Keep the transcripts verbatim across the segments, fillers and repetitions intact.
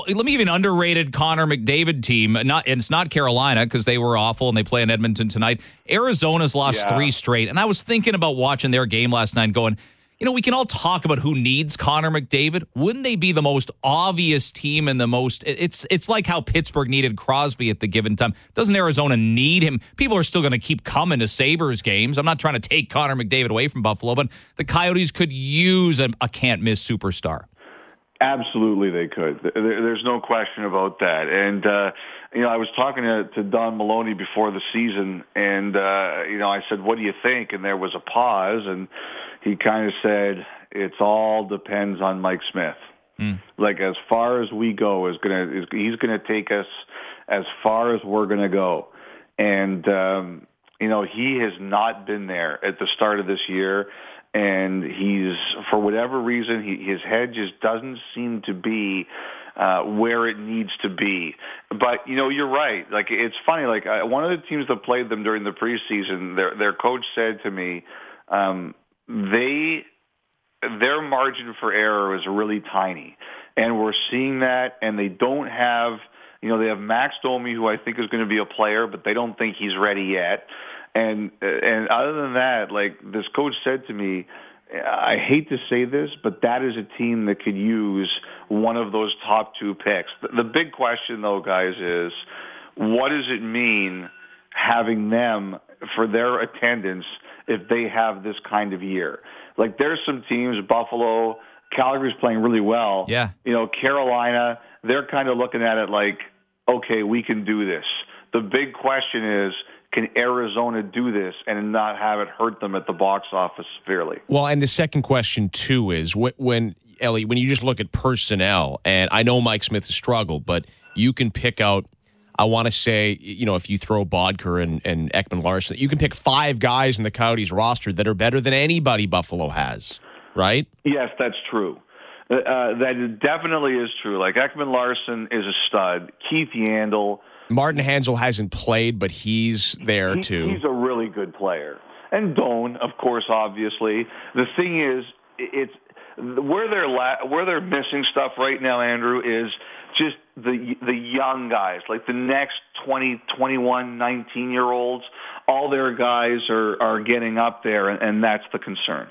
Let me even underrated Connor McDavid team. Not it's not Carolina because they were awful and they play in Edmonton tonight. Arizona's lost Yeah. three straight, and I was thinking about watching their game last night, going, you know, we can all talk about who needs Connor McDavid. Wouldn't they be the most obvious team and the most? It's it's like how Pittsburgh needed Crosby at the given time. Doesn't Arizona need him? People are still going to keep coming to Sabres games. I'm not trying to take Connor McDavid away from Buffalo, but the Coyotes could use a, a can't miss superstar. Absolutely, they could. There's no question about that. And, uh, you know, I was talking to, to Don Maloney before the season, and, uh, you know, I said, what do you think? And there was a pause, and he kind of said, it's all depends on Mike Smith. Mm. Like, as far as we go, is gonna is, he's going to take us as far as we're going to go. And, um, you know, he has not been there at the start of this year. And he's, for whatever reason, he, his head just doesn't seem to be uh, where it needs to be. But, you know, you're right. Like, it's funny. Like, uh, one of the teams that played them during the preseason, their their coach said to me, um, they their margin for error is really tiny. And we're seeing that, and they don't have, you know, they have Max Domi, who I think is going to be a player, but they don't think he's ready yet. And and other than that, like this coach said to me, I hate to say this, but that is a team that could use one of those top two picks. The, the big question, though, guys, is what does it mean having them for their attendance if they have this kind of year? Like there's some teams, Buffalo, Calgary's playing really well. Yeah. You know, Carolina, they're kind of looking at it like, okay, we can do this. The big question is, can Arizona do this and not have it hurt them at the box office severely? Well, and the second question, too, is when, when Ellie, when you just look at personnel, and I know Mike Smith has struggled, but you can pick out, I want to say, you know, if you throw Bodker and, and Ekman-Larsson, you can pick five guys in the Coyotes roster that are better than anybody Buffalo has, right? Yes, that's true. Uh, that definitely is true. Like, Ekman-Larsson is a stud. Keith Yandel. Martin Hansel hasn't played, but he's there, he, too. He's a really good player. And Doan, of course, obviously. The thing is, it's where they're la- where they're missing stuff right now, Andrew, is just the the young guys, like the next twenty, twenty-one, nineteen-year-olds. All their guys are, are getting up there, and, and that's the concern.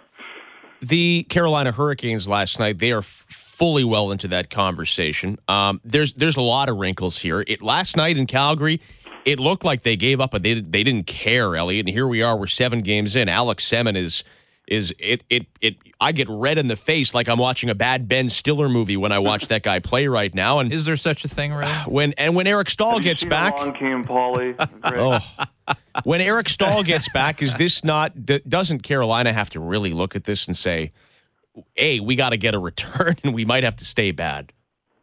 The Carolina Hurricanes last night, they are f- fully well into that conversation. Um, there's there's a lot of wrinkles here. It last night in Calgary, it looked like they gave up, but they they didn't care, Elliot. And here we are, we're seven games in. Alex Semin is is it it it. I get red in the face like I'm watching a bad Ben Stiller movie when I watch that guy play right now. And is there such a thing, really? When and when Eric Stahl Have gets you seen back, Along Came Polly. oh. When Eric Stahl gets back, is this not? D- doesn't Carolina have to really look at this and say, "Hey, we got to get a return, and we might have to stay bad"?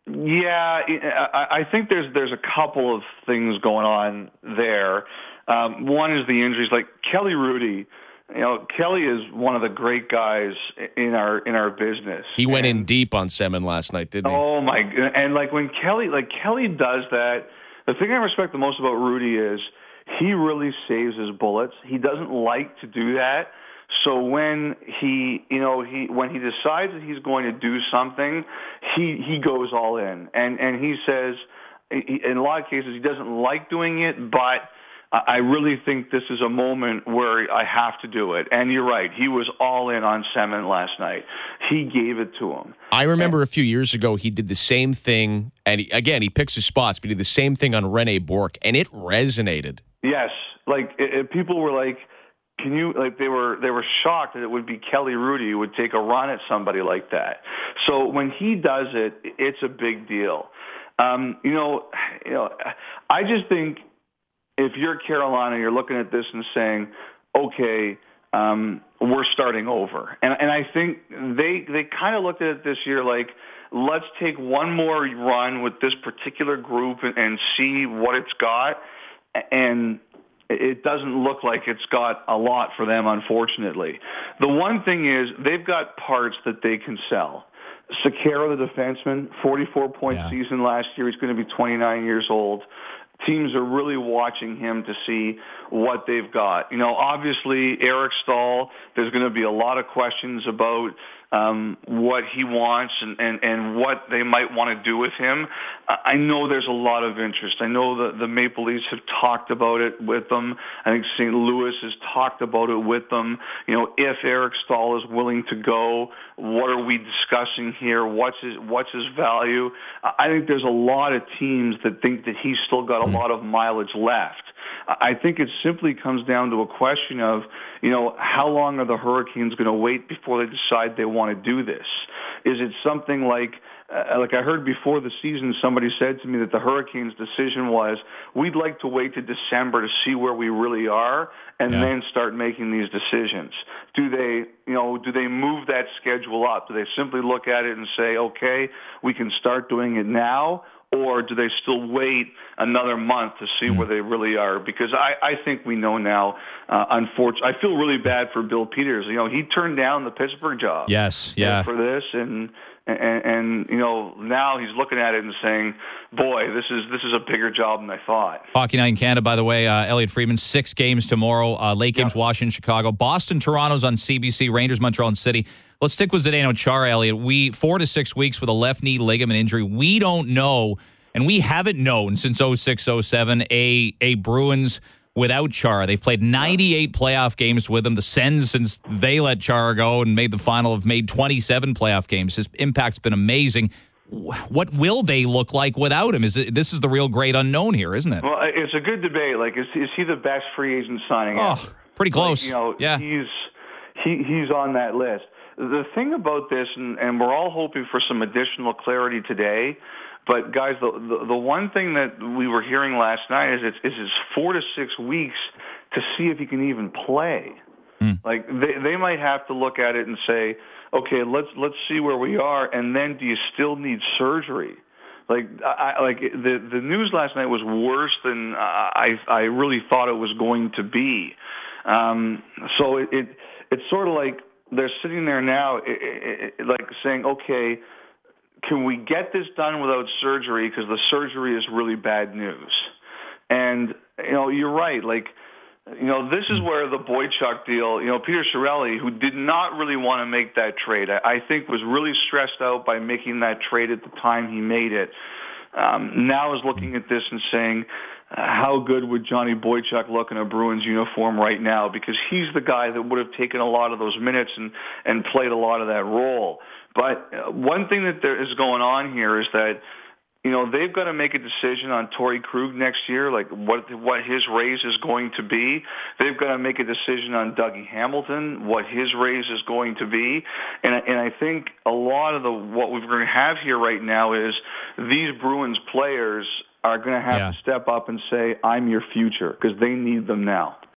Yeah, I think there's there's a couple of things going on there. Um, one is the injuries. Like Kelly Rudy, you know, Kelly is one of the great guys in our in our business. He went and, in deep on Semin last night, didn't he? Oh my! And like when Kelly, like Kelly does that. The thing I respect the most about Rudy is he really saves his bullets. He doesn't like to do that. So when he, you know, he when he decides that he's going to do something, he he goes all in, and and he says, he, in a lot of cases, he doesn't like doing it, but I really think this is a moment where I have to do it. And you're right, he was all in on Semin last night. He gave it to him. I remember a few years ago he did the same thing, and he, again he picks his spots, but he did the same thing on Rene Bourque, and it resonated. Yes, like it, it, people were like. Can you like they were they were shocked that it would be Kelly Rudy who would take a run at somebody like that. So when he does it, it's a big deal. Um, you know, you know, I just think if you're Carolina, you're looking at this and saying, okay, um, we're starting over. And and I think they they kind of looked at it this year like, let's take one more run with this particular group and, and see what it's got. And it doesn't look like it's got a lot for them, unfortunately. The one thing is they've got parts that they can sell. Sekera, the defenseman, forty-four point yeah. season last year. He's going to be twenty-nine years old. Teams are really watching him to see what they've got. You know, obviously, Eric Stahl, there's going to be a lot of questions about um, what he wants and, and, and what they might want to do with him. I know there's a lot of interest. I know that the Maple Leafs have talked about it with them. I think Saint Louis has talked about it with them. You know, if Eric Staal is willing to go, what are we discussing here? What's his, what's his value? I think there's a lot of teams that think that he's still got a lot of mileage left. I think it simply comes down to a question of, you know, how long are the Hurricanes going to wait before they decide they want to do this? Is it something like, uh, like I heard before the season, somebody said to me that the Hurricanes' decision was, we'd like to wait to December to see where we really are and yeah. then start making these decisions. Do they, you know, do they move that schedule up? Do they simply look at it and say, okay, we can start doing it now? Or do they still wait another month to see where they really are? Because I, I think we know now, uh, unfortunately, I feel really bad for Bill Peters. You know, he turned down the Pittsburgh job. Yes, yeah. For this, and, and, and, you know, now he's looking at it and saying, boy, this is this is a bigger job than I thought. Hockey Night in Canada, by the way, uh, Elliot Friedman, six games tomorrow. Uh, late games, yep. Washington, Chicago. Boston, Toronto's on C B C. Rangers, Montreal, and City. Let's stick with Zdeno Chara, Elliot. We, four to six weeks with a left knee ligament injury. We don't know, and we haven't known since oh six oh seven, a, a Bruins without Chara. They've played ninety-eight playoff games with him. The Sens, since they let Chara go and made the final, have made twenty-seven playoff games. His impact's been amazing. What will they look like without him? Is it, this is the real great unknown here, isn't it? Well, it's a good debate. Like, is, is he the best free agent signing oh, ever? Pretty close. Like, you know, yeah. he's he, he's on that list. The thing about this, and, and we're all hoping for some additional clarity today, but guys, the, the the one thing that we were hearing last night is it's, is it's four to six weeks to see if he can even play. Mm. Like they they might have to look at it and say, okay, let's let's see where we are, and then do you still need surgery? Like I like the the news last night was worse than I I really thought it was going to be. Um, so it, it it's sort of like they're sitting there now, it, it, it, like saying, okay, can we get this done without surgery? Because the surgery is really bad news. And, you know, you're right. Like, you know, this is where the Boychuk deal, you know, Peter Chiarelli, who did not really want to make that trade, I, I think was really stressed out by making that trade at the time he made it, um, now is looking at this and saying, uh, how good would Johnny Boychuk look in a Bruins uniform right now? Because he's the guy that would have taken a lot of those minutes and, and played a lot of that role. But uh, one thing that there is going on here is that, you know, they've got to make a decision on Torrey Krug next year, like what what his raise is going to be. They've got to make a decision on Dougie Hamilton, what his raise is going to be. And and I think a lot of the what we're going to have here right now is these Bruins players are going to have yeah. to step up and say, I'm your future, because they need them now.